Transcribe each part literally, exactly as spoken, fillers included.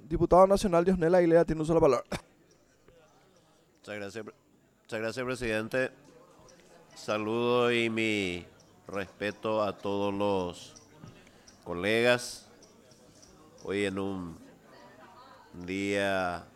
Diputado nacional Diosnel Aguilera tiene un solo palabra. Muchas gracias, muchas gracias, presidente. Saludo y mi respeto a todos los colegas. Hoy en un día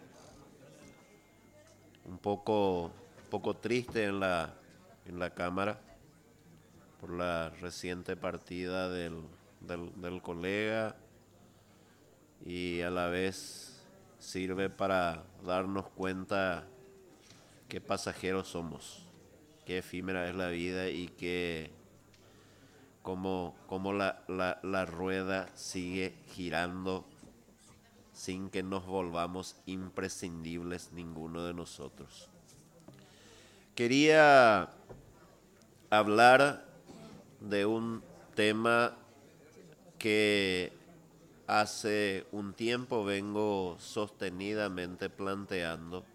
un poco, un poco triste en la, en la Cámara por la reciente partida del, del, del colega, y a la vez sirve para darnos cuenta qué pasajeros somos, qué efímera es la vida y que cómo, cómo la, la, la rueda sigue girando sin que nos volvamos imprescindibles ninguno de nosotros. Quería hablar de un tema que hace un tiempo vengo sostenidamente planteando.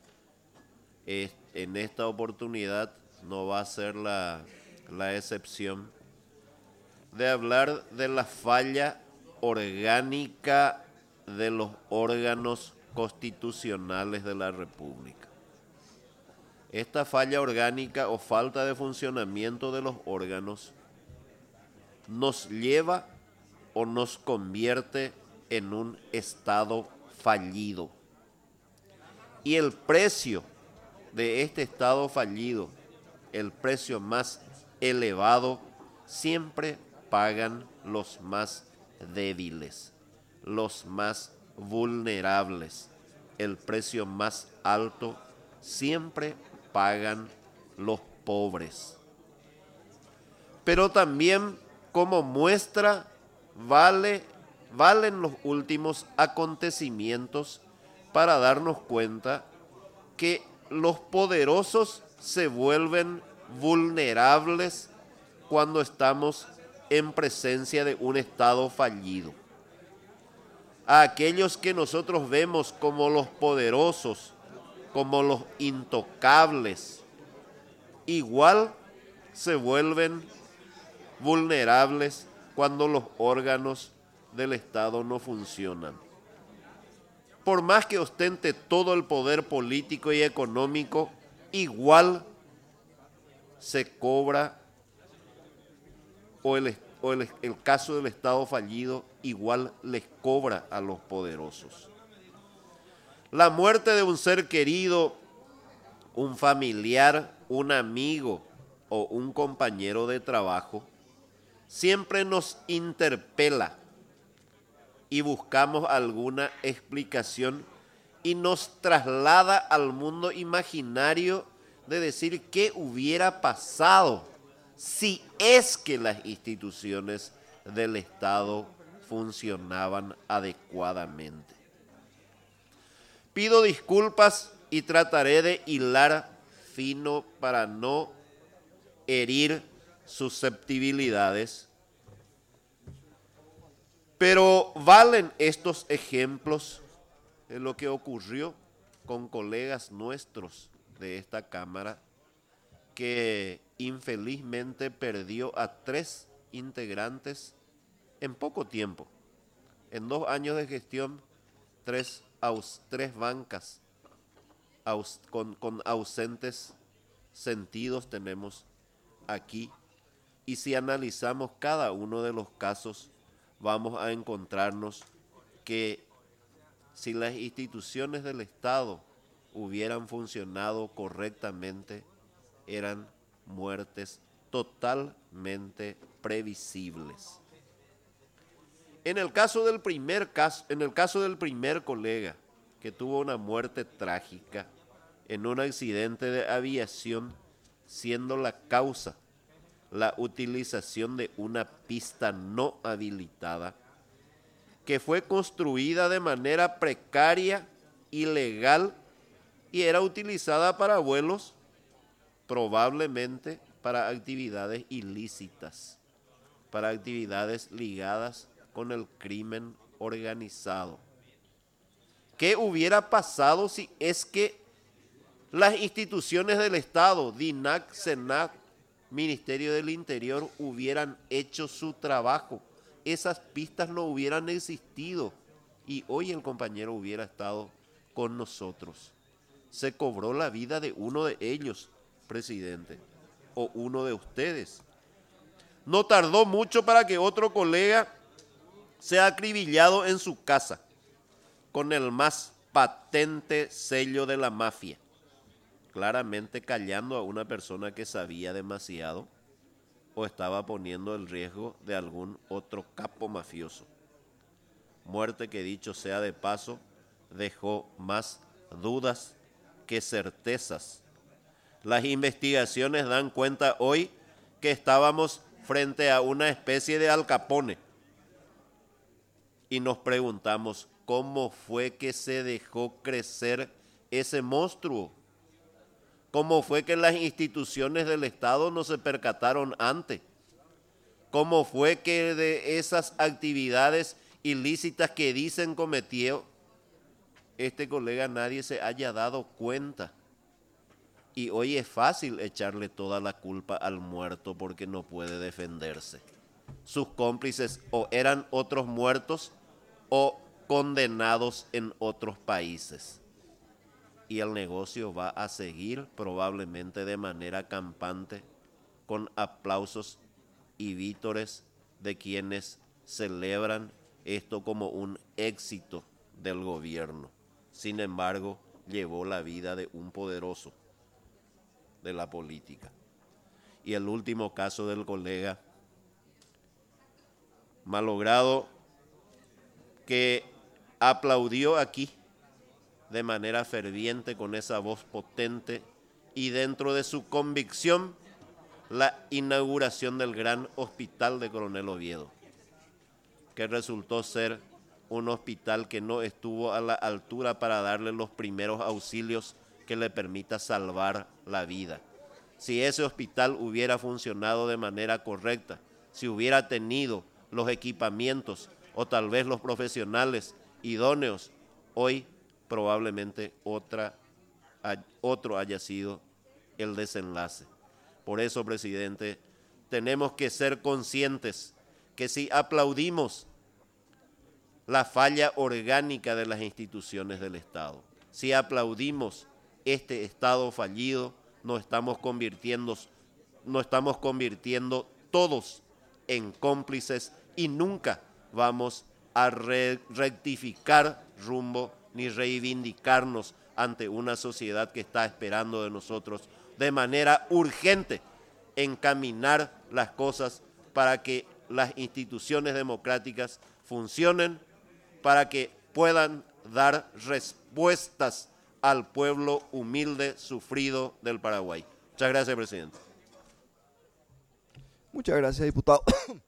En esta oportunidad no va a ser la, la excepción, de hablar de la falla orgánica de los órganos constitucionales de la República. Esta falla orgánica o falta de funcionamiento de los órganos nos lleva o nos convierte en un Estado fallido. Y el precio de este Estado fallido, el precio más elevado, siempre pagan los más débiles, los más vulnerables. El precio más alto siempre pagan los pobres. Pero también, como muestra, vale, valen los últimos acontecimientos para darnos cuenta que los poderosos se vuelven vulnerables cuando estamos en presencia de un Estado fallido. A aquellos que nosotros vemos como los poderosos, como los intocables, igual se vuelven vulnerables cuando los órganos del Estado no funcionan. Por más que ostente todo el poder político y económico, igual se cobra, o el, o el, el caso del Estado fallido igual les cobra a los poderosos. La muerte de un ser querido, un familiar, un amigo o un compañero de trabajo, siempre nos interpela y buscamos alguna explicación y nos traslada al mundo imaginario de decir qué hubiera pasado si es que las instituciones del Estado funcionaban adecuadamente. Pido disculpas y trataré de hilar fino para no herir susceptibilidades. Pero valen estos ejemplos de lo que ocurrió con colegas nuestros de esta Cámara, que infelizmente perdió a tres integrantes en poco tiempo. En dos años de gestión, tres, aus, tres bancas aus, con, con ausentes sentidos tenemos aquí. Y si analizamos cada uno de los casos, vamos a encontrarnos que si las instituciones del Estado hubieran funcionado correctamente, eran muertes totalmente previsibles. En el caso del primer caso, en el caso del primer colega que tuvo una muerte trágica en un accidente de aviación, siendo la causa la utilización de una pista no habilitada que fue construida de manera precaria, ilegal, y era utilizada para vuelos, probablemente para actividades ilícitas, para actividades ligadas con el crimen organizado. ¿Qué hubiera pasado si es que las instituciones del Estado, DINAC, SENAC, Ministerio del Interior, hubieran hecho su trabajo? Esas pistas no hubieran existido y hoy el compañero hubiera estado con nosotros. Se cobró la vida de uno de ellos, presidente, o uno de ustedes. No tardó mucho para que otro colega sea acribillado en su casa con el más patente sello de la mafia, claramente callando a una persona que sabía demasiado o estaba poniendo el riesgo de algún otro capo mafioso. Muerte que, dicho sea de paso, dejó más dudas que certezas. Las investigaciones dan cuenta hoy que estábamos frente a una especie de Al Capone y nos preguntamos cómo fue que se dejó crecer ese monstruo. ¿Cómo fue que las instituciones del Estado no se percataron antes? ¿Cómo fue que de esas actividades ilícitas que dicen cometió, este colega nadie se haya dado cuenta? Y hoy es fácil echarle toda la culpa al muerto porque no puede defenderse. Sus cómplices o eran otros muertos o condenados en otros países. Y el negocio va a seguir probablemente de manera campante, con aplausos y vítores de quienes celebran esto como un éxito del gobierno. Sin embargo, llevó la vida de un poderoso de la política. Y el último caso del colega malogrado que aplaudió aquí de manera ferviente con esa voz potente y dentro de su convicción la inauguración del gran hospital de Coronel Oviedo, que resultó ser un hospital que no estuvo a la altura para darle los primeros auxilios que le permita salvar la vida. Si ese hospital hubiera funcionado de manera correcta, si hubiera tenido los equipamientos o tal vez los profesionales idóneos, hoy probablemente otra, otro haya sido el desenlace. Por eso, presidente, tenemos que ser conscientes que si aplaudimos la falla orgánica de las instituciones del Estado, si aplaudimos este Estado fallido, nos estamos convirtiendo, nos estamos convirtiendo todos en cómplices y nunca vamos a re- rectificar rumbo ni reivindicarnos ante una sociedad que está esperando de nosotros de manera urgente encaminar las cosas para que las instituciones democráticas funcionen, para que puedan dar respuestas al pueblo humilde, sufrido del Paraguay. Muchas gracias, presidente. Muchas gracias, diputado.